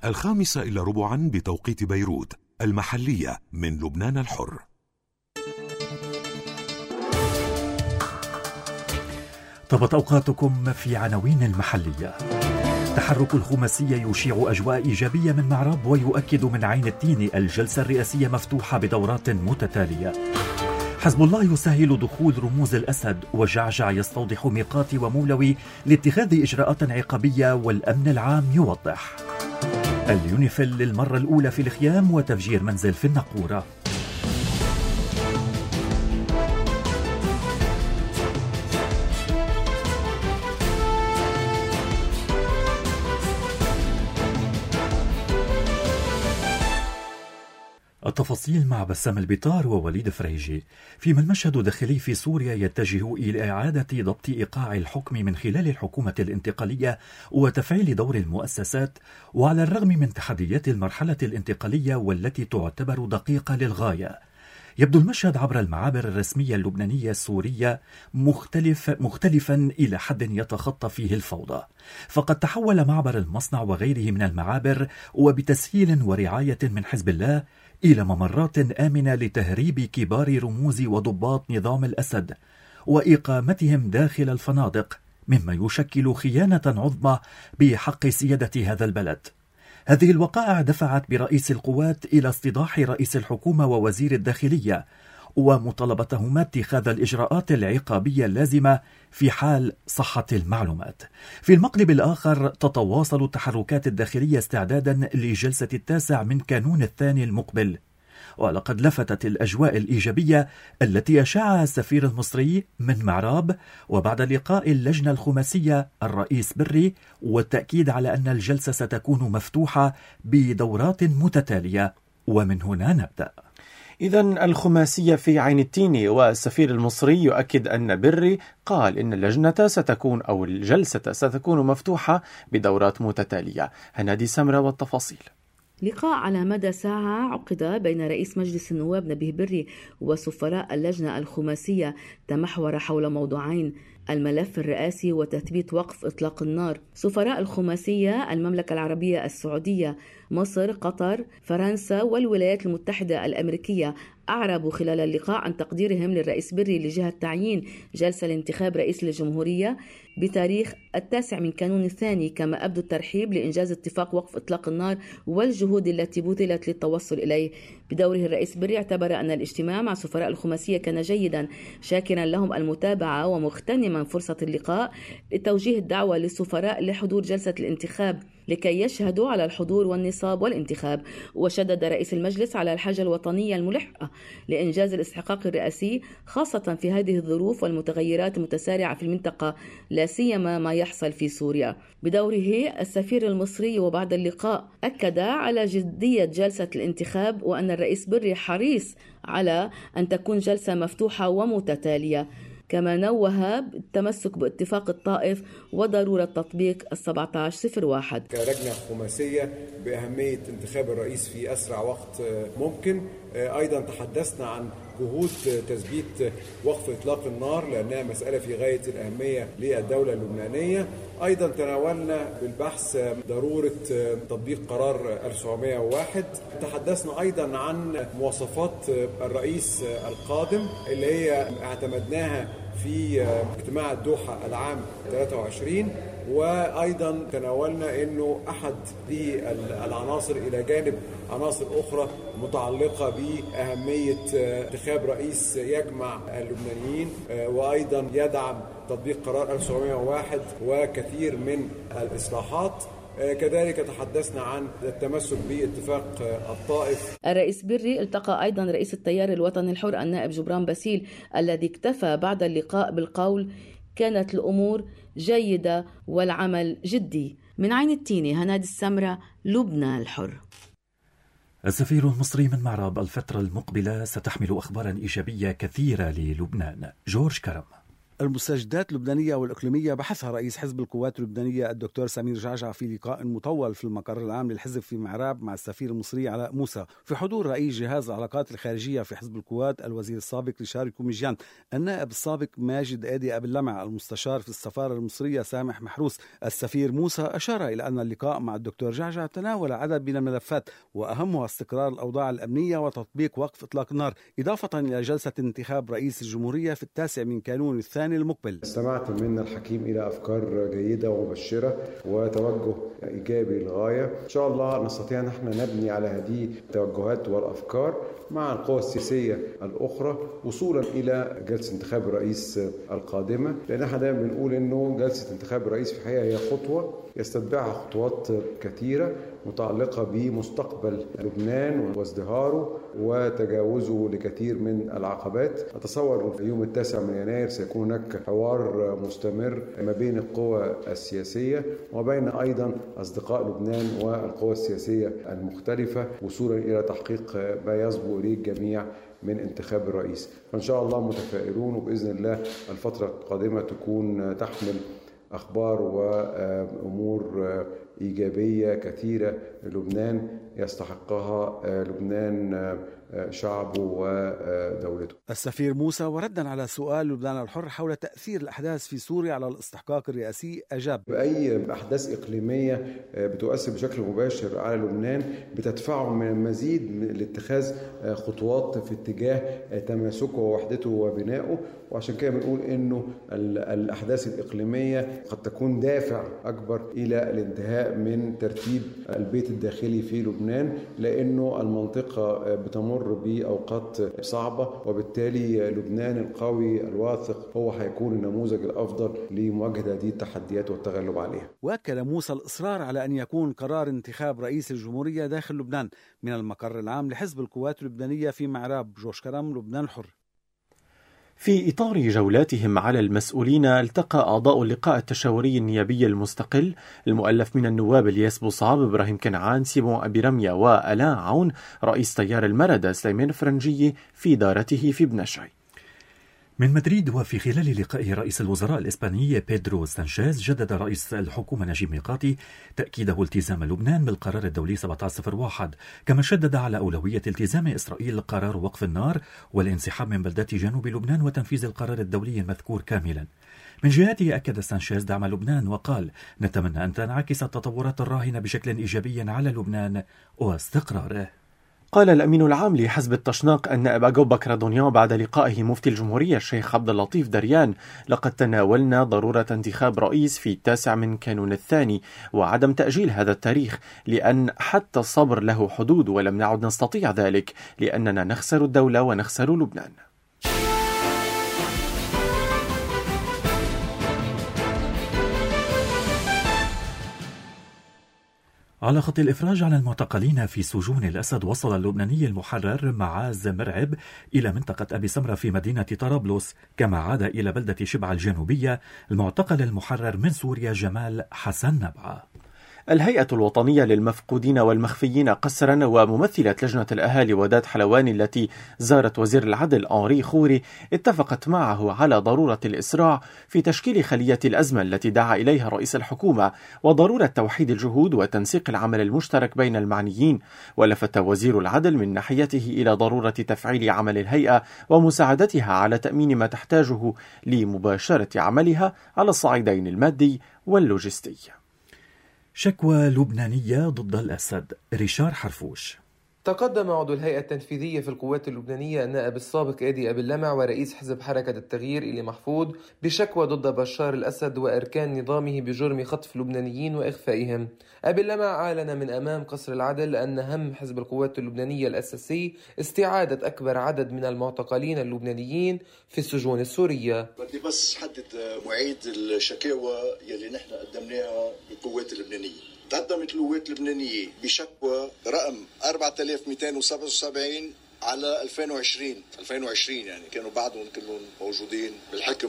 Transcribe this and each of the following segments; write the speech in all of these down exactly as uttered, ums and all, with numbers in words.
الخامسة إلا ربعا بتوقيت بيروت المحلية من لبنان الحر. طابت أوقاتكم في عناوين المحلية. تحرك الخماسية يشيع أجواء إيجابية من معرب ويؤكد من عين التين الجلسة الرئاسية مفتوحة بدورات متتالية. حزب الله يسهل دخول رموز الأسد، وجعجع يستوضح ميقات ومولوي لاتخاذ إجراءات عقابية، والأمن العام يوضح. اليونيفيل للمرة الأولى في الخيام وتفجير منزل في النقورة. التفاصيل مع بسام البطار ووليد فريجي. فيما المشهد الداخلي في سوريا يتجه إلى إعادة ضبط إيقاع الحكم من خلال الحكومة الانتقالية وتفعيل دور المؤسسات، وعلى الرغم من تحديات المرحلة الانتقالية والتي تعتبر دقيقة للغاية، يبدو المشهد عبر المعابر الرسمية اللبنانية السورية مختلف مختلفا إلى حد يتخطى فيه الفوضى. فقد تحول معبر المصنع وغيره من المعابر وبتسهيل ورعاية من حزب الله إلى ممرات آمنة لتهريب كبار رموز وضباط نظام الأسد وإقامتهم داخل الفنادق، مما يشكل خيانة عظمى بحق سيادة هذا البلد. هذه الوقائع دفعت برئيس القوات إلى استيضاح رئيس الحكومة ووزير الداخلية ومطالبتهما اتخاذ الإجراءات العقابية اللازمة في حال صحة المعلومات. في المقلب الآخر تتواصل التحركات الداخلية استعدادا لجلسة التاسع من كانون الثاني المقبل، ولقد لفتت الأجواء الإيجابية التي أشاعها السفير المصري من معراب وبعد لقاء اللجنة الخماسية الرئيس بري، والتأكيد على أن الجلسة ستكون مفتوحة بدورات متتالية. ومن هنا نبدأ. إذن الخماسية في عين التين، والسفير المصري يؤكد أن بري قال إن اللجنة ستكون أو الجلسة ستكون مفتوحة بدورات متتالية. هنادي سمرة والتفاصيل. لقاء على مدى ساعة عقد بين رئيس مجلس النواب نبيه بري وسفراء اللجنة الخماسية تمحور حول موضوعين: الملف الرئاسي وتثبيت وقف إطلاق النار. سفراء الخماسية المملكة العربية السعودية، مصر، قطر، فرنسا والولايات المتحدة الأمريكية أعربوا خلال اللقاء عن تقديرهم للرئيس بري لجهة تعيين جلسة لانتخاب رئيس للجمهورية بتاريخ التاسع من كانون الثاني، كما أبدوا الترحيب لإنجاز اتفاق وقف إطلاق النار والجهود التي بذلت للتوصل إليه. بدوره الرئيس بري اعتبر أن الاجتماع مع سفراء الخماسية كان جيدا، شاكرا لهم المتابعة ومغتنما فرصة اللقاء لتوجيه الدعوة للسفراء لحضور جلسة الانتخاب لكي يشهدوا على الحضور والنصاب والانتخاب. وشدد رئيس المجلس على الحاجة الوطنية الملحة لإنجاز الاستحقاق الرئاسي، خاصة في هذه الظروف والمتغيرات المتسارعة في المنطقة، لا سيما ما يحصل في سوريا. بدوره السفير المصري وبعد اللقاء أكد على جدية جلسة الانتخاب، وأن الرئيس بري حريص على أن تكون جلسة مفتوحة ومتتالية. كما نوه بالتمسك باتفاق الطائف وضرورة تطبيق السبعة عشر صفر واحد. كلجنة خماسية بأهمية انتخاب الرئيس في أسرع وقت ممكن. أيضا تحدثنا عن جهود تثبيت وقف إطلاق النار لأنها مسألة في غاية الأهمية للدولة اللبنانية. أيضا تناولنا بالبحث ضرورة تطبيق قرار ألف وتسعمائة وواحد. تحدثنا أيضا عن مواصفات الرئيس القادم اللي هي اعتمدناها في اجتماع الدوحة العام ثلاثة وعشرين، وأيضا تناولنا أنه أحد هذه العناصر إلى جانب عناصر أخرى متعلقة بأهمية انتخاب رئيس يجمع اللبنانيين وأيضا يدعم تطبيق قرار ألف وتسعمائة وواحد وكثير من الإصلاحات. كذلك تحدثنا عن التمسك باتفاق الطائف. الرئيس بري التقى أيضا رئيس التيار الوطني الحر النائب جبران باسيل، الذي اكتفى بعد اللقاء بالقول: كانت الأمور جيدة والعمل جدي. من عين التين، هنادي السمرة، لبنان الحر. السفير المصري من معرب: الفترة المقبلة ستحمل أخبارا إيجابية كثيرة للبنان. جورج كرم. المستجدات اللبنانية والإقليمية بحثها رئيس حزب القوات اللبنانية الدكتور سمير جعجع في لقاء مطول في المقر العام للحزب في معراب مع السفير المصري علاء موسى، في حضور رئيس جهاز العلاقات الخارجية في حزب القوات الوزير السابق ريشار كوميجيان، النائب السابق ماجد آدي أبي اللمع، المستشار في السفارة المصرية سامح محروس. السفير موسى أشار إلى أن اللقاء مع الدكتور جعجع تناول عدد من الملفات وأهمها استقرار الأوضاع الأمنية وتطبيق وقف إطلاق النار، إضافة إلى جلسة انتخاب رئيس الجمهورية في التاسع من كانون الثاني المقبل. استمعت من الحكيم إلى أفكار جيدة ومبشرة وتوجه إيجابي للغاية. إن شاء الله نستطيع نحن نبني على هذه التوجهات والأفكار مع القوى السياسية الأخرى وصولا إلى جلسة انتخاب الرئيس القادمة، لأن احنا دائما بنقول إنه جلسة انتخاب الرئيس في الحقيقة هي خطوة يستتبعها خطوات كثيرة متعلقة بمستقبل لبنان وازدهاره وتجاوزه لكثير من العقبات. أتصور يوم التاسع من يناير سيكون هناك حوار مستمر ما بين القوى السياسية وبين أيضا أصدقاء لبنان والقوى السياسية المختلفة وصولا إلى تحقيق ما يصبو إليه الجميع من انتخاب الرئيس. فإن شاء الله متفائلون، وبإذن الله الفترة القادمة تكون تحمل أخبار وأمور إيجابية كثيرة لبنان يستحقها لبنان شعبه ودولته. السفير موسى وردا على سؤال لبنان الحر حول تأثير الأحداث في سوريا على الاستحقاق الرئاسي أجاب: أي أحداث إقليمية بتؤثر بشكل مباشر على لبنان بتدفعه من المزيد لاتخاذ خطوات في اتجاه تماسكه ووحدته وبنائه، وعشان كده بنقول إنه الأحداث الإقليمية قد تكون دافع أكبر إلى الانتهاء من ترتيب البيت الداخلي في لبنان، لأنه المنطقة بتمر بأوقات صعبة، وبالتالي لبنان القوي الواثق هو هيكون النموذج الأفضل لمواجهة هذه التحديات والتغلب عليها. وأكد موسى الإصرار على أن يكون قرار انتخاب رئيس الجمهورية داخل لبنان. من المقر العام لحزب القوات اللبنانية في معراب، جوش كرم، لبنان الحر. في إطار جولاتهم على المسؤولين، التقى أعضاء اللقاء التشاوري النيابي المستقل المؤلف من النواب الياس بوصعب، إبراهيم كنعان، سيمون أبي رمية وألاء عون رئيس تيار المردة سليمان فرنجية في دارته في بنشعي. من مدريد، وفي خلال لقائه رئيس الوزراء الإسباني بيدرو سانشيز، جدد رئيس الحكومة نجيب ميقاتي تأكيده التزام لبنان بالقرار الدولي سبعة عشر صفر واحد، كما شدد على أولوية التزام إسرائيل قرار وقف النار والانسحاب من بلدات جنوب لبنان وتنفيذ القرار الدولي المذكور كاملا. من جهته أكد سانشيز دعم لبنان وقال: نتمنى أن تنعكس التطورات الراهنة بشكل إيجابي على لبنان واستقراره. قال الأمين العام لحزب التشناق النائب أبو بكر دونيان بعد لقائه مفتي الجمهورية الشيخ عبد اللطيف دريان: لقد تناولنا ضرورة انتخاب رئيس في التاسع من كانون الثاني وعدم تأجيل هذا التاريخ، لأن حتى الصبر له حدود ولم نعد نستطيع ذلك لأننا نخسر الدولة ونخسر لبنان. على خط الإفراج عن المعتقلين في سجون الأسد، وصل اللبناني المحرر معاذ مرعب إلى منطقة أبي سمرة في مدينة طرابلس، كما عاد إلى بلدة شبعة الجنوبية المعتقل المحرر من سوريا جمال حسن نبعة. الهيئة الوطنية للمفقودين والمخفيين قسرا وممثلة لجنة الأهالي وداد حلواني التي زارت وزير العدل أنري خوري اتفقت معه على ضرورة الإسراع في تشكيل خلية الأزمة التي دعا إليها رئيس الحكومة، وضرورة توحيد الجهود وتنسيق العمل المشترك بين المعنيين. ولفت وزير العدل من ناحيته إلى ضرورة تفعيل عمل الهيئة ومساعدتها على تأمين ما تحتاجه لمباشرة عملها على الصعيدين المادي واللوجستي. شكوى لبنانية ضد الأسد، ريشار حرفوش. تقدم عضو الهيئة التنفيذية في القوات اللبنانية النائب السابق آدي أبي اللمع ورئيس حزب حركة التغيير إلي محفوظ بشكوى ضد بشار الأسد وأركان نظامه بجرم خطف لبنانيين وإخفائهم. أبي اللمع أعلن من أمام قصر العدل أن هم حزب القوات اللبنانية الأساسي استعادة أكبر عدد من المعتقلين اللبنانيين في السجون السورية. بدي بس حدد معيد الشكاوى يلي نحن قدمناها بالقوات اللبنانية. تقدمت القوات اللبنانية بشكوى رقم أربعة آلاف ومئتين وسبعة وسبعين على ألفين وعشرين ألفين وعشرين، يعني كانوا بعدهم كلهم موجودين بالحكم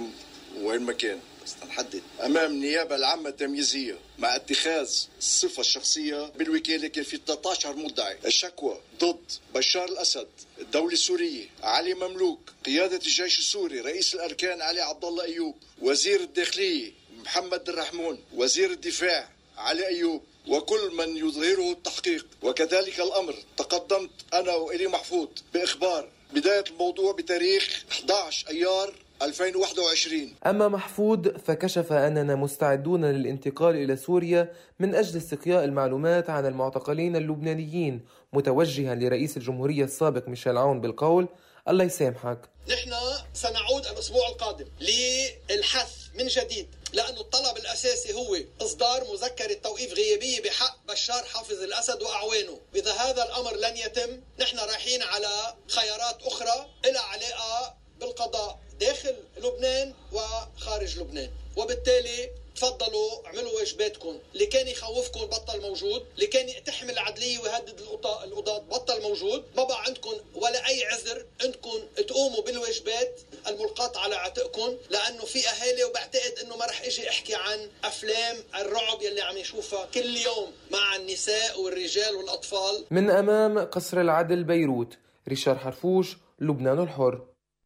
وين ما كان بس نحدد أمام النيابة العامة التمييزية مع اتخاذ الصفة الشخصية بالوكالة كان في ثلاثة عشر مدعي. الشكوى ضد بشار الأسد، الدولة السورية علي مملوك، قيادة الجيش السوري، رئيس الأركان علي عبد الله أيوب، وزير الداخلية محمد الرحمون، وزير الدفاع علي أيوب، وكل من يظهره التحقيق. وكذلك الأمر تقدمت أنا وإلي محفوظ بإخبار بداية الموضوع بتاريخ أحد عشر أيار ألفين وواحد وعشرين. أما محفوظ فكشف أننا مستعدون للانتقال إلى سوريا من أجل استقياء المعلومات عن المعتقلين اللبنانيين، متوجها لرئيس الجمهورية السابق ميشيل عون بالقول: الله يسامحك. نحن سنعود الأسبوع القادم للحث من جديد، لأنه الطلب الأساسي هو إصدار مذكرة توقيف غيابية بحق بشار حافظ الأسد وأعوانه. إذا هذا الأمر لن يتم نحن رايحين على خيارات أخرى إلى علاقة بالقضاء داخل لبنان وخارج لبنان. وبالتالي تفضلوا اعملوا واجباتكم. اللي كان يخوفكم بطل موجود، اللي كان تحمل العدلية ويهدد القضاة بطل موجود. ما بقى عندكم ولا أي عذر أنكم تقوموا بالواجبات الملقاة على عاتقكم، لأنه في أهالي، وبعتقد أنه ما رح أجي أحكي عن أفلام الرعب يلي عم يشوفها كل يوم مع النساء والرجال والأطفال. من أمام قصر العدل بيروت، ريشار حرفوش، لبنان الحر.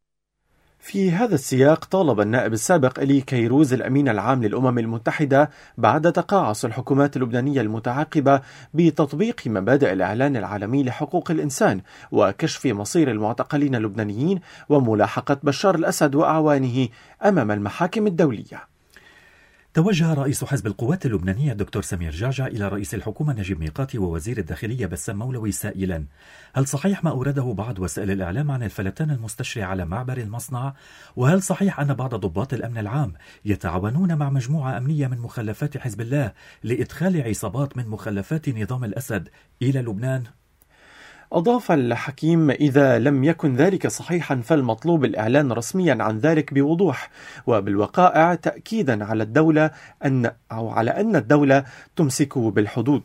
في هذا السياق طالب النائب السابق إلي كيروز الأمين العام للأمم المتحدة بعد تقاعس الحكومات اللبنانية المتعاقبة بتطبيق مبادئ الإعلان العالمي لحقوق الإنسان وكشف مصير المعتقلين اللبنانيين وملاحقة بشار الأسد وأعوانه أمام المحاكم الدولية. توجه رئيس حزب القوات اللبنانية الدكتور سمير جعجع إلى رئيس الحكومة نجيب ميقاتي ووزير الداخلية بسام مولوي سائلا: هل صحيح ما أورده بعض وسائل الإعلام عن الفلتان المستشري على معبر المصنع؟ وهل صحيح أن بعض ضباط الأمن العام يتعاونون مع مجموعة أمنية من مخلفات حزب الله لإدخال عصابات من مخلفات نظام الأسد إلى لبنان؟ أضاف الحكيم: إذا لم يكن ذلك صحيحا فالمطلوب الإعلان رسميا عن ذلك بوضوح وبالوقائع، تأكيدا على الدولة أن أو على أن الدولة تمسك بالحدود.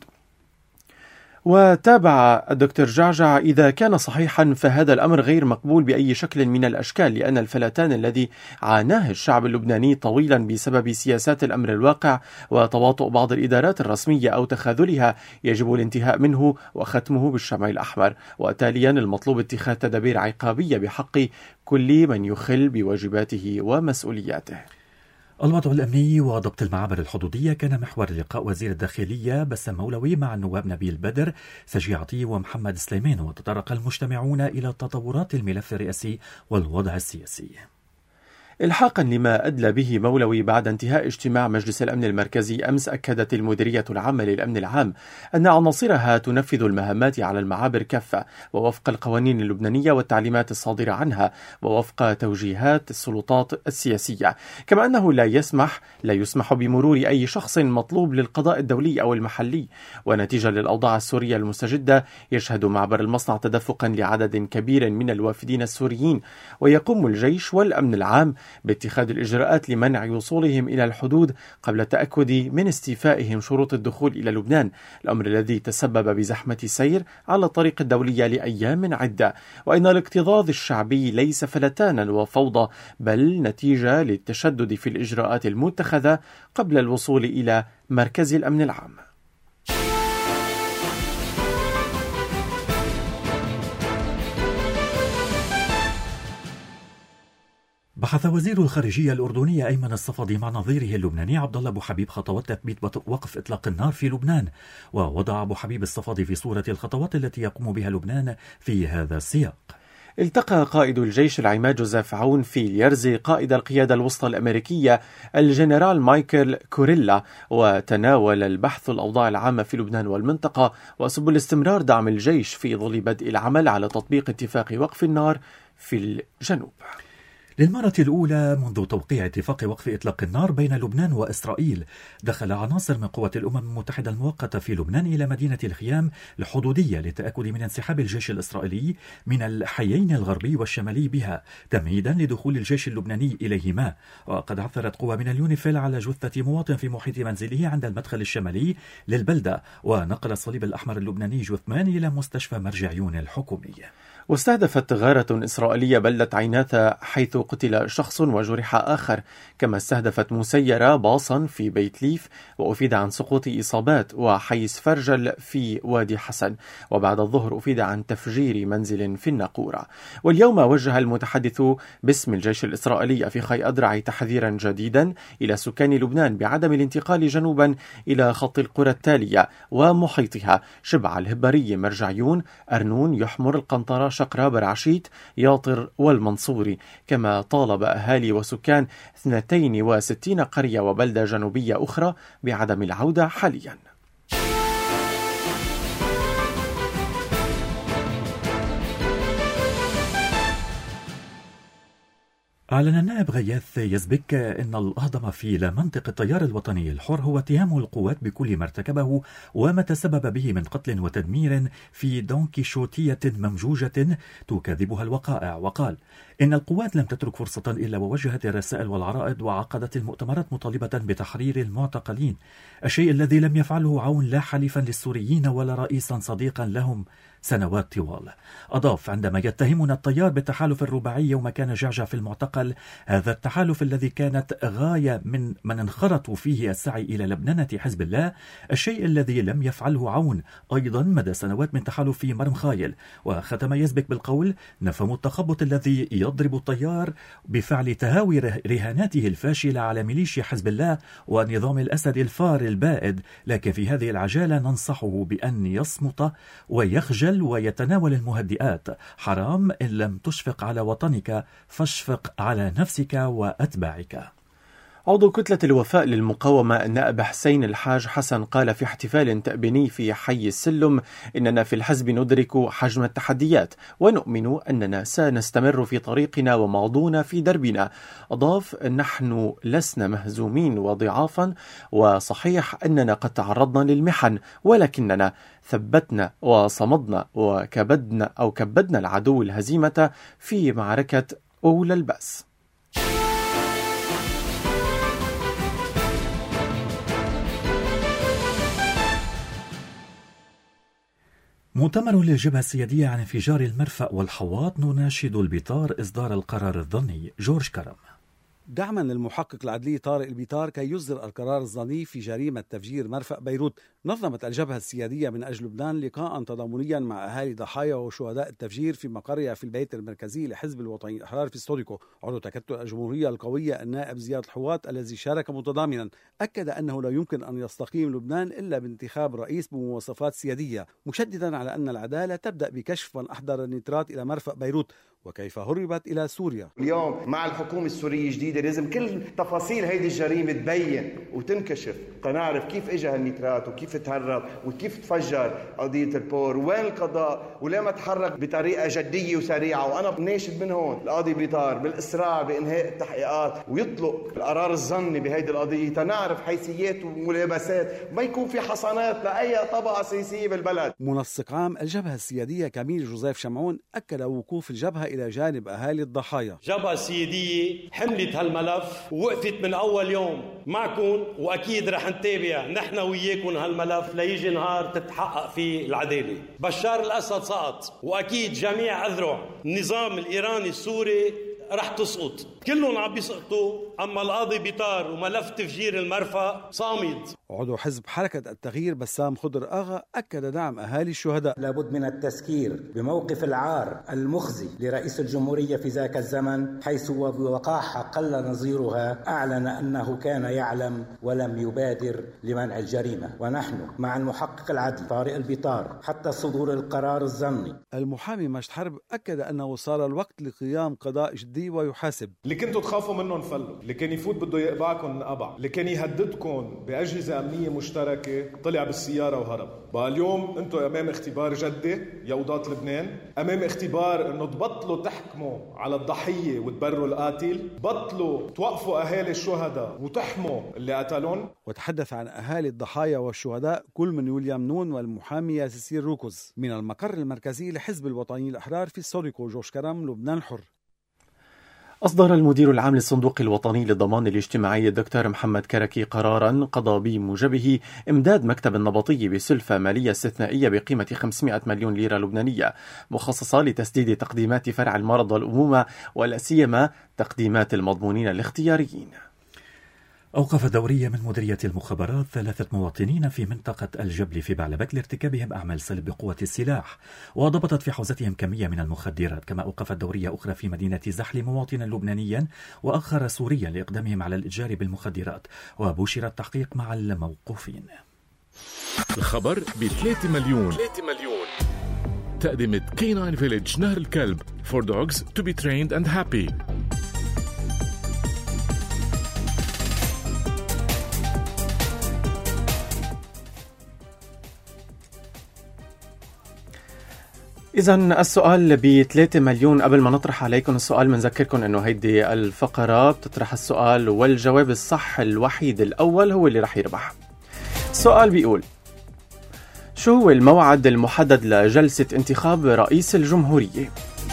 وتابع الدكتور جعجع: إذا كان صحيحا فهذا الأمر غير مقبول بأي شكل من الأشكال، لأن الفلتان الذي عاناه الشعب اللبناني طويلا بسبب سياسات الأمر الواقع وتواطؤ بعض الإدارات الرسمية أو تخاذلها يجب الانتهاء منه وختمه بالشمع الأحمر، وتاليا المطلوب اتخاذ تدابير عقابية بحق كل من يخل بواجباته ومسؤولياته. الوضع الأمني وضبط المعابر الحدودية كان محور لقاء وزير الداخلية بسام مولوي مع النواب نبيل بدر، سجي عطية ومحمد سليمان، وتطرق المجتمعون إلى تطورات الملف الرئاسي والوضع السياسي. إلحاقا لما أدلى به مولوي بعد انتهاء اجتماع مجلس الأمن المركزي أمس، أكدت المديرية العامة للأمن العام أن عناصرها تنفذ المهمات على المعابر كافة ووفق القوانين اللبنانية والتعليمات الصادرة عنها ووفق توجيهات السلطات السياسية، كما أنه لا يسمح لا يسمح بمرور أي شخص مطلوب للقضاء الدولي أو المحلي. ونتيجة للأوضاع السورية المستجدة يشهد معبر المصنع تدفقا لعدد كبير من الوافدين السوريين، ويقوم الجيش والأمن العام باتخاذ الإجراءات لمنع وصولهم إلى الحدود قبل التأكد من استيفائهم شروط الدخول إلى لبنان، الأمر الذي تسبب بزحمة سير على الطريق الدولية لأيام عدة. وإن الاكتظاظ الشعبي ليس فلتانا وفوضى، بل نتيجة للتشدد في الإجراءات المتخذة قبل الوصول إلى مركز الأمن العام. بحث وزير الخارجية الأردنية أيمن الصفدي مع نظيره اللبناني عبد الله أبو حبيب خطوات تثبيت وقف إطلاق النار في لبنان، ووضع أبو حبيب الصفدي في صورة الخطوات التي يقوم بها لبنان في هذا السياق. التقى قائد الجيش العماد جوزيف عون في اليرزي قائد القيادة الوسطى الأمريكية الجنرال مايكل كوريلا، وتناول البحث الأوضاع العامة في لبنان والمنطقة وسبل استمرار دعم الجيش في ظل بدء العمل على تطبيق اتفاق وقف النار في الجنوب. للمرة الأولى منذ توقيع اتفاق وقف إطلاق النار بين لبنان وإسرائيل، دخل عناصر من قوات الأمم المتحدة المؤقتة في لبنان إلى مدينة الخيام الحدودية للتأكد من انسحاب الجيش الإسرائيلي من الحيين الغربي والشمالي بها، تمهيدا لدخول الجيش اللبناني إليهما. وقد عثرت قوى من اليونيفيل على جثة مواطن في محيط منزله عند المدخل الشمالي للبلدة، ونقل الصليب الأحمر اللبناني جثمان إلى مستشفى مرجعيون الحكومي. واستهدفت غارة إسرائيلية بلدة عيناتا حيث قتل شخص وجرح آخر، كما استهدفت مسيرة باصا في بيت ليف، وأفيد عن سقوط إصابات وحي سفرجل في وادي حسن. وبعد الظهر أفيد عن تفجير منزل في الناقورة. واليوم وجه المتحدث باسم الجيش الإسرائيلي في خي أدرع تحذيرا جديدا إلى سكان لبنان بعدم الانتقال جنوبا إلى خط القرى التالية ومحيطها: شبع، الهبارية، مرجعيون، أرنون، يحمر، القنطرة، شقرة، برعشيت، ياطر والمنصوري. كما طالب أهالي وسكان اثنتين وستين قرية وبلدة جنوبية أخرى بعدم العودة حاليا. أعلن النائب غياث يزبك أن الأهضم في منطق التيار الوطني الحر هو اتهام القوات بكل ما ارتكبه وما تسبب به من قتل وتدمير في دونكيشوتية ممجوجة تكذبها الوقائع. وقال إن القوات لم تترك فرصة إلا ووجهت الرسائل والعرائض وعقدت المؤتمرات مطالبة بتحرير المعتقلين، الشيء الذي لم يفعله عون لا حليفا للسوريين ولا رئيسا صديقا لهم سنوات طوال. أضاف: عندما يتهمنا التيار بالتحالف الرباعي يوم كان جعجع في المعتقل، هذا التحالف الذي كانت غاية من من انخرطوا فيه السعي إلى لبننة حزب الله، الشيء الذي لم يفعله عون أيضا مدى سنوات من تحالف في مرمخايل. وختم يزبك بالقول: نفهم التخبط الذي يضرب التيار بفعل تهاوي رهاناته الفاشلة على ميليشيا حزب الله ونظام الأسد الفار البائد، لكن في هذه العجالة ننصحه بأن يصمت ويخجل ويتناول المهدئات. حرام إن لم تشفق على وطنك فاشفق على نفسك وأتباعك. عضو كتلة الوفاء للمقاومة النائب حسين الحاج حسن قال في احتفال تأبيني في حي السلم: إننا في الحزب ندرك حجم التحديات ونؤمن أننا سنستمر في طريقنا وماضون في دربنا. أضاف: نحن لسنا مهزومين وضعافا، وصحيح أننا قد تعرضنا للمحن، ولكننا ثبتنا وصمدنا وكبدنا أو كبدنا العدو الهزيمة في معركة أولى البأس. مؤتمر للجبهة السيادية عن انفجار المرفأ والحواط، نناشد البيطار إصدار القرار الظني. جورج كرم. دعما للمحقق العدلي طارق البيطار كي يصدر القرار الظني في جريمة تفجير مرفأ بيروت، نظمت الجبهة السيادية من أجل لبنان لقاء تضامنيا مع أهالي ضحايا وشهداء التفجير في مقرها في البيت المركزي لحزب الوطني الأحرار في ستوديكو. عضو تكتل الجمهورية القوية النائب زياد الحواط الذي شارك متضامنا أكد أنه لا يمكن أن يستقيم لبنان إلا بانتخاب رئيس بمواصفات سيادية، مشددا على أن العدالة تبدأ بكشف من أحضر النيترات إلى مرفأ بيروت وكيف هربت إلى سوريا. اليوم مع الحكومة السورية الجديدة لازم كل تفاصيل هيدي الجريمة تبين وتنكشف، نعرف كيف اجى النيترات وكيف تهرب وكيف تفجر قضية البور، وين القضاء وليه ما تحرك بطريقة جدية وسريعة. وأنا بناشد من هون القاضي بيطار بالإسراع بإنهاء التحقيقات ويطلق القرار الظني بهيدي القضية تنعرف حيثيات وملابسات، ما يكون في حصانات لأي طبقة سياسية بالبلد. منسق عام الجبهة السيادية كميل جوزيف شمعون أكد وقوف الجبهة إلى جانب أهالي الضحايا. الجبهة السيادية حملت هالملف ووقفت من أول يوم معكم، وأكيد رح نتابع نحن وياكم هالملف ليجي نهار تتحقق فيه العدالة. بشار الأسد سقط، وأكيد جميع أذرع النظام الإيراني السوري رح تسقط، كلهم عم بيسقطوا، أما القاضي بيطار وملف تفجير المرفأ صامد. عضو حزب حركة التغيير بسام خضر آغا أكد دعم أهالي الشهداء. لابد من التذكير بموقف العار المخزي لرئيس الجمهورية في ذاك الزمن، حيث وبوقاحة قل نظيرها أعلن أنه كان يعلم ولم يبادر لمنع الجريمة. ونحن مع المحقق العدلي طارق البيطار حتى صدور القرار الظني. المحامي مجد حرب أكد أنه صار الوقت لقيام قضاء جدي ويحاسب. اللي كنتوا تخافوا منهم فلوا، اللي كان يفوت بده يقبعكم انقبع، اللي كان يهددكم بأجهزة أمنية مشتركة طلع بالسيارة وهرب. بقى اليوم انتوا امام اختبار جدي يا وضاة لبنان، امام اختبار انه تبطلوا تحكموا على الضحية وتبروا القاتل، بطلوا توقفوا اهالي الشهداء وتحموا اللي قتلون. وتحدث عن اهالي الضحايا والشهداء كل من ويليام نون والمحامية سيسير روكوز. من المقر المركزي لحزب الوطني الأحرار في ستوديكو، جورج كرم، لبنان الحر. أصدر المدير العام للصندوق الوطني للضمان الاجتماعي الدكتور محمد كركي قراراً قضى بموجبه إمداد مكتب النبطي بسلفة مالية استثنائية بقيمة خمسمائة مليون ليرة لبنانية مخصصة لتسديد تقديمات فرع المرض والأمومة ولا سيما تقديمات المضمونين الاختياريين. أوقف دورية من مديرية المخابرات ثلاثة مواطنين في منطقة الجبل في بعلبك لارتكابهم أعمال سلب بقوة السلاح، وضبطت في حوزتهم كمية من المخدرات. كما أوقفت دورية أخرى في مدينة زحل مواطنا لبنانيا وآخر سوريا لإقدامهم على الإتجار بالمخدرات، وبشر التحقيق مع الموقوفين. الخبر ب ثلاثة مليون. تقدمت كيناين فيليج نهر الكلب for dogs to be trained and happy. إذن السؤال بثلاثة مليون. قبل ما نطرح عليكم السؤال بنذكركم إنه هيدي الفقرة بتطرح السؤال والجواب الصح الوحيد الأول هو اللي رح يربح. السؤال بيقول: شو هو الموعد المحدد لجلسة انتخاب رئيس الجمهورية؟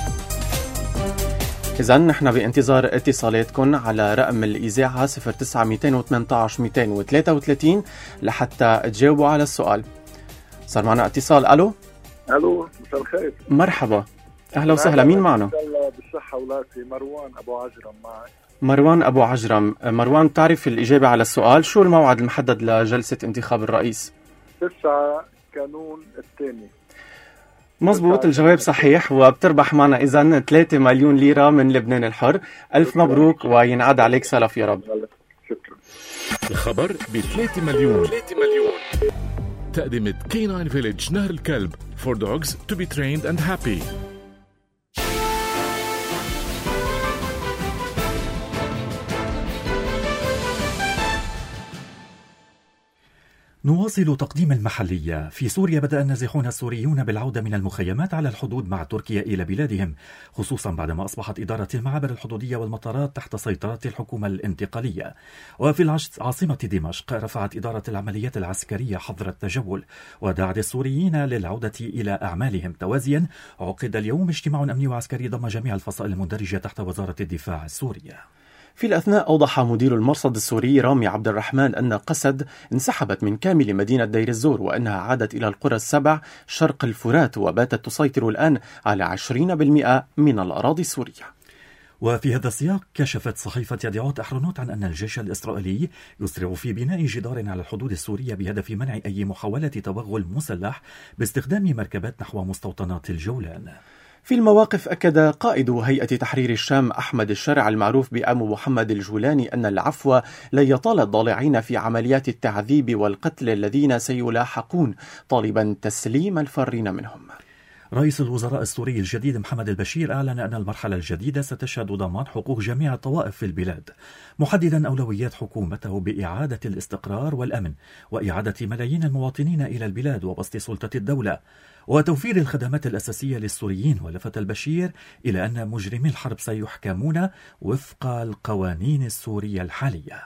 إذن نحن بانتظار اتصالاتكم على رقم الإذاعة صفر تسعة مئتين وثمانية عشر مئتين وثلاثة وثلاثين لحتى تجاوبوا على السؤال. صار معنا اتصال. ألو الو، مساء الخير. مرحبا، اهلا وسهلا. مين معنا؟ ان شاء الله بالصحه ولاتي. مروان ابو عجرم معك. مروان ابو عجرم. مروان، تعرف الاجابه على السؤال شو الموعد المحدد لجلسه انتخاب الرئيس؟ تسعة كانون الثاني. مزبوط، الجواب صحيح وبتربح معنا اذا ثلاثة مليون ليره من لبنان الحر. الف مبروك وينعاد عليك سلف يا رب. شكرا. الخبر ب ثلاثة مليون. تقدمت كيناين فيليج نهر الكلب for dogs to be trained and happy. نواصل تقديم المحلية. في سوريا بدأ النازحون السوريون بالعودة من المخيمات على الحدود مع تركيا إلى بلادهم، خصوصا بعدما أصبحت إدارة المعابر الحدودية والمطارات تحت سيطرة الحكومة الانتقالية. وفي العاصمة دمشق رفعت إدارة العمليات العسكرية حظر التجول ودعت السوريين للعودة إلى أعمالهم. توازيا عقد اليوم اجتماع أمني وعسكري ضم جميع الفصائل المندرجة تحت وزارة الدفاع السورية. في الأثناء أوضح مدير المرصد السوري رامي عبد الرحمن أن قسد انسحبت من كامل مدينة دير الزور وأنها عادت إلى القرى السبع شرق الفرات وباتت تسيطر الآن على عشرين بالمئة من الأراضي السورية. وفي هذا السياق كشفت صحيفة يدعوت أحرنوت عن أن الجيش الإسرائيلي يسرع في بناء جدار على الحدود السورية بهدف منع أي محاولة توغل مسلح باستخدام مركبات نحو مستوطنات الجولان. في المواقف أكد قائد هيئة تحرير الشام أحمد الشرع المعروف بأبو محمد الجولاني أن العفو لا يطال الضالعين في عمليات التعذيب والقتل الذين سيلاحقون، طالبا تسليم الفارين منهم. رئيس الوزراء السوري الجديد محمد البشير أعلن أن المرحلة الجديدة ستشهد ضمان حقوق جميع الطوائف في البلاد، محددا أولويات حكومته بإعادة الاستقرار والأمن وإعادة ملايين المواطنين إلى البلاد وبسط سلطة الدولة وتوفير الخدمات الأساسية للسوريين. ولفت البشير إلى أن مجرمي الحرب سيحكمون وفق القوانين السورية الحالية.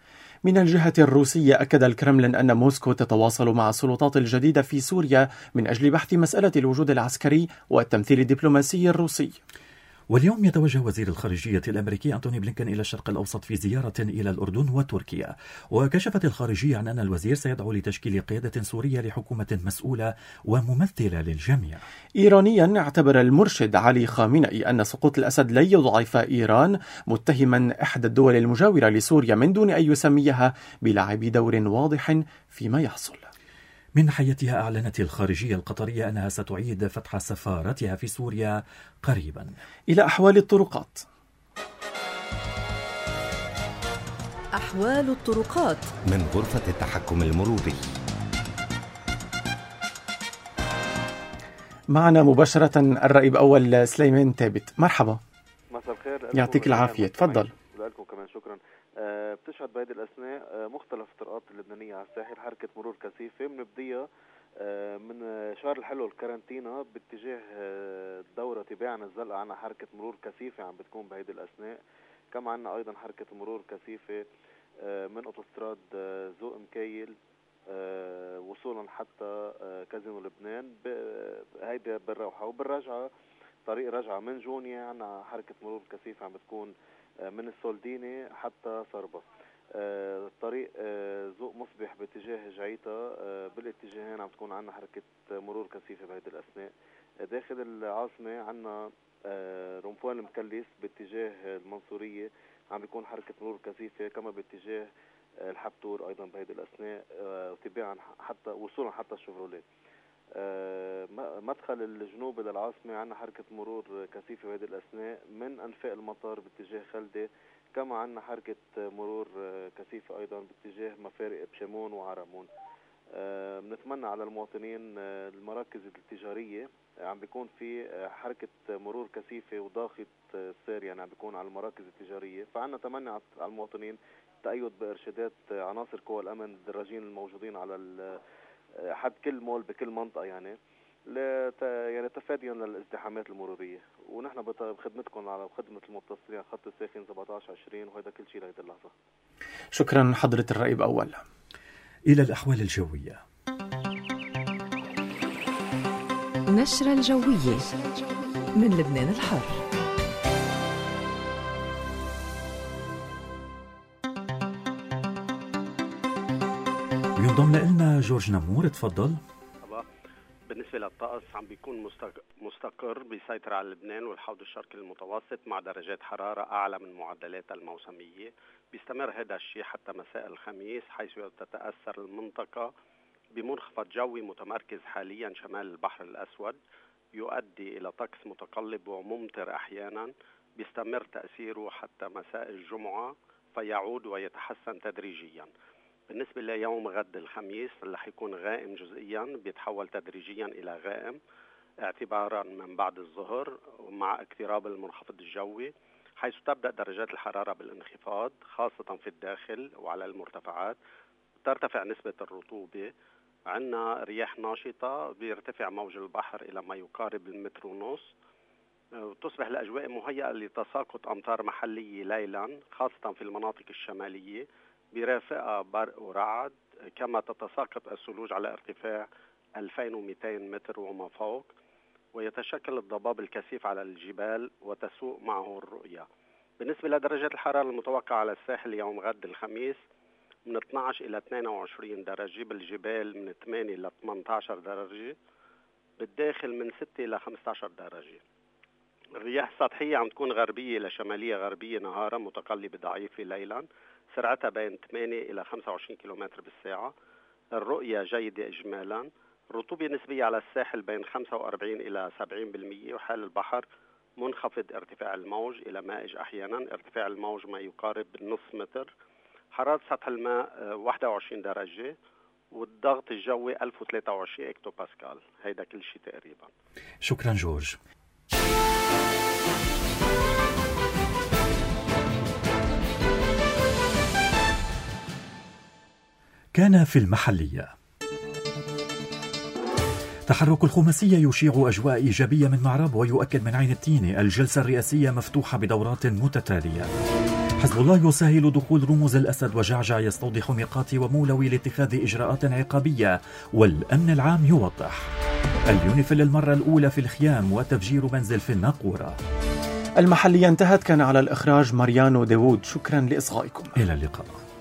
من الجهة الروسية أكد الكرملين أن موسكو تتواصل مع السلطات الجديدة في سوريا من أجل بحث مسألة الوجود العسكري والتمثيل الدبلوماسي الروسي. واليوم يتوجه وزير الخارجية الأمريكي أنتوني بلينكن إلى الشرق الأوسط في زيارة إلى الأردن وتركيا. وكشفت الخارجية عن أن الوزير سيدعو لتشكيل قيادة سورية لحكومة مسؤولة وممثلة للجميع. إيرانيا اعتبر المرشد علي خامنئي أن سقوط الأسد لن يضعف إيران، متهما إحدى الدول المجاورة لسوريا من دون أن يسميها بلعب دور واضح فيما يحصل. من ناحيتها أعلنت الخارجية القطرية أنها ستعيد فتح سفارتها في سوريا قريبا. إلى أحوال الطرقات. أحوال الطرقات من غرفة التحكم المروري. معنا مباشرة الرائب أول سليمان ثابت. مرحبا. مساء الخير. يعطيك العافية، تفضل. لكم كمان شكرا. أه بتشهد بهذه الأثناء أه مختلف الطرقات اللبنانية على الساحل حركة مرور كثيفة بنبديها أه من شهر الحلو الكارنتينا باتجاه أه الدورة تباعا الزلقة. عنا حركة مرور كثيفة عم بتكون بهذه الأثناء. كما عنا أيضا حركة مرور كثيفة أه من أوتوستراد أه ذوق مكايل أه وصولا حتى أه كازينو لبنان. هيدا بالروحة وبالرجعة طريق رجعة من جونيا عنا حركة مرور كثيفة عم بتكون من السولديني حتى صربة. الطريق ذوق مصبح باتجاه جعيتا بالاتجاهين عم تكون عنا حركة مرور كثيفة بهيدي الأثناء. داخل العاصمة عنا رمفوان المكليس باتجاه المنصورية عم بيكون حركة مرور كثيفة، كما باتجاه الحبتور أيضا بهيدي الأثناء، وتباعا حتى وصولا حتى الشفروليه. مدخل الجنوب للعاصمة عنا حركة مرور كثيفة بهيدي الأثناء من أنفاق المطار باتجاه خلدة، كما عنا حركة مرور كثيفة أيضا باتجاه مفارق بشمون وعرمون. بنتمنى على المواطنين المراكز التجارية عم بيكون في حركة مرور كثيفة وضاغط سير، يعني عم بيكون على المراكز التجارية، فعنا تمنى على المواطنين تأيد بإرشادات عناصر قوى الأمن الدراجين الموجودين على حد كل مول بكل منطقة، يعني لت... يعني تفاديا للازدحامات المرورية. ونحن بخدمتكم على خدمة المتصلين على خط الساخن سبعة عشر عشرين، وهذا كل شيء لهذه اللحظة. شكرا حضرة الرئيب أول. إلى الأحوال الجوية. نشرة الجوية من لبنان الحر. ينضم لنا جورج نمور، تفضل. بالنسبة للطقس عم بيكون مستقر بيسيطر على لبنان والحوض الشرقي المتوسط مع درجات حرارة أعلى من معدلاتها الموسمية. بيستمر هذا الشيء حتى مساء الخميس، حيث تتأثر المنطقة بمنخفض جوي متمركز حاليا شمال البحر الأسود يؤدي إلى طقس متقلب وممطر أحيانا، بيستمر تأثيره حتى مساء الجمعة فيعود ويتحسن تدريجيا. بالنسبة ليوم غد الخميس اللي حيكون غائم جزئيا بيتحول تدريجيا إلى غائم اعتبارا من بعد الظهر مع اقتراب المنخفض الجوي، حيث تبدأ درجات الحرارة بالانخفاض خاصة في الداخل وعلى المرتفعات. ترتفع نسبة الرطوبة، عندنا رياح ناشطة، بيرتفع موج البحر إلى ما يقارب المتر ونص، وتصبح الأجواء مهيئة لتساقط أمطار محلية ليلا خاصة في المناطق الشمالية برافقة برق ورعد، كما تتساقط الثلوج على ارتفاع ألفين ومئتين متر وما فوق، ويتشكل الضباب الكثيف على الجبال وتسوء معه الرؤية. بالنسبة لدرجات الحرارة المتوقعة على الساحل يوم غد الخميس من اثني عشر إلى اثنين وعشرين درجة، بالجبال من ثمانية إلى ثمانية عشر درجة، بالداخل من ستة إلى خمسة عشر درجة. الرياح السطحية عم تكون غربية إلى شمالية غربية نهارا، متقلبة ضعيفة ليلا، سرعتها بين ثمانية إلى خمسة وعشرين كيلومتر بالساعة. الرؤية جيدة إجمالا. الرطوبة النسبية على الساحل بين خمسة وأربعين إلى سبعين بالمئة، وحال البحر منخفض ارتفاع الموج إلى مائج أحيانا، ارتفاع الموج ما يقارب نص متر. حرارة سطح الماء واحد وعشرين درجة، والضغط الجوي ألف وثلاثة وعشرين اكتو باسكال. هيدا كل شيء تقريبا. شكرا جورج. كان في المحلية. تحرك الخماسية يشيع أجواء إيجابية من معرب ويؤكد من عين التيني الجلسة الرئاسية مفتوحة بدورات متتالية. حزب الله يسهل دخول رموز الأسد وجعجع، يستوضح ميقات ومولوي لاتخاذ إجراءات عقابية، والأمن العام يوضح. اليونيفيل للمرة الأولى في الخيام وتفجير منزل في الناقورة. المحلية انتهت، كان على الإخراج ماريانو داوود. شكرا لإصغائكم. إلى اللقاء.